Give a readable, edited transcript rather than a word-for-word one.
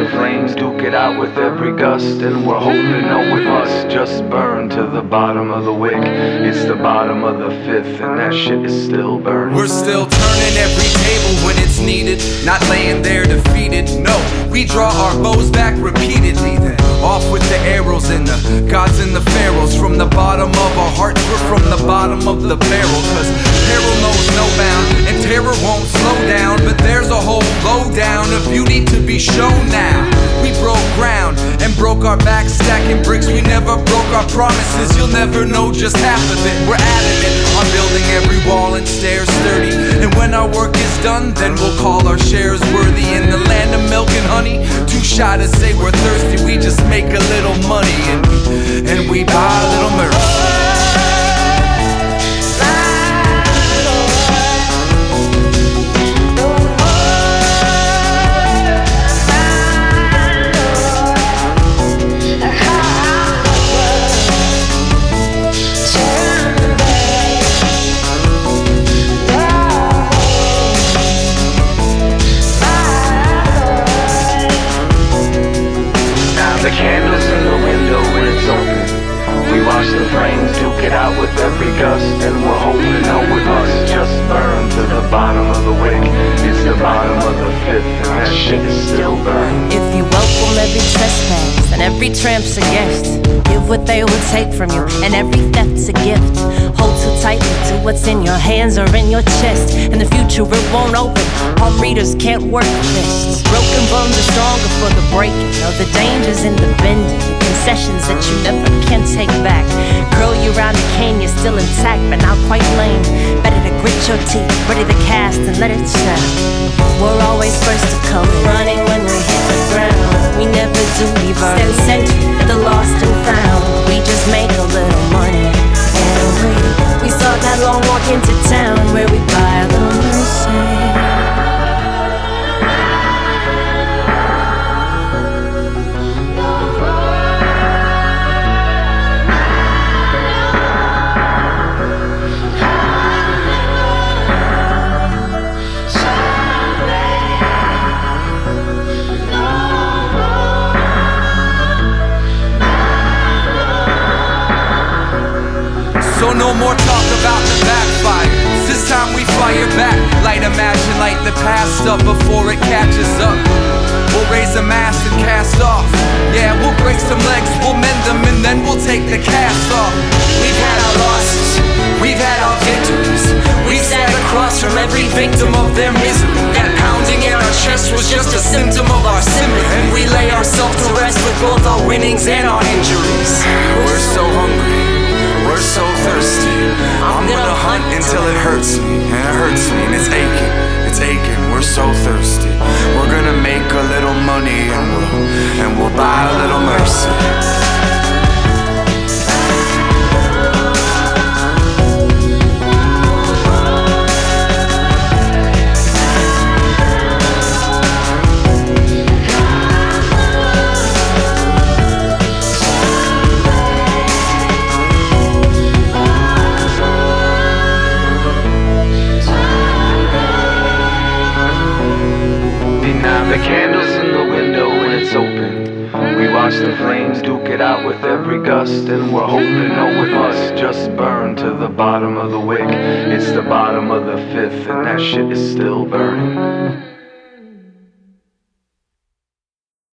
the flames, duke it out with every gust, and we're holding no, it must just burn to the bottom of the wick. It's the bottom of the fifth, and that shit is still burning. We're still turning every table when it's needed, not laying there defeated. No, we draw our bows back repeatedly, then off with the arrows and the gods and the pharaohs. From the bottom of our hearts, we're from the bottom of the barrel. Cause peril knows no bound, and terror won't slow down. But there's a whole lowdown of beauty to be shown now. We broke ground and broke our back stacking bricks. We never broke our promises, you'll never know just half of it. We're adamant on building every wall and stairs sturdy, and when our work is done, then we'll call our shares worthy. In the land of milk and honey, too shy to say we're thirsty. We just make a little money and we buy a little mercy. The candles in the window when it's open. We watch the flames duke it out with every gust, and we're hoping no, it must just burn to the bottom of the wick. It's the bottom of the fifth, and that shit is still burning. If you welcome every trespass and every tramp's a guest, give what they will take from you, and every theft's a gift. Hold too tightly to what's in your hands or in your chest. In the future it won't open, palm readers can't work fists. Broken bones are stronger for the breaking. Know the dangers in the bending, the concessions that you never can take back. Curl you round the cane, you're still intact, but not quite lame. Better to grit your teeth, ready to cast and let it snap. We're always first to come running when we hit the ground. We never do leave our sentry, the lost and found. We just make a little money, and we saw that long walk into town where we buy the mercy. So no more talk about the backfire. This time we fire back. Light a match and light the past up before it catches up. We'll raise a mast and cast off. Yeah, we'll break some legs, we'll mend them, and then we'll take the cast off. We've had our losses, we've had our victories. We've sat across from every victim of their misery. That pounding in our chest was just a symptom of our sympathy, and we lay ourselves to rest with both our winnings and our injuries. We're so hungry, we're so thirsty. I'm gonna hunt until it hurts me, and it hurts me, and it's aching, we're so thirsty. We're gonna make a little money, and we'll buy a little mercy. The candles in the window when it's open. We watch the flames duke it out with every gust, and we're hoping no, it must just burn to the bottom of the wick. It's the bottom of the fifth, and that shit is still burning.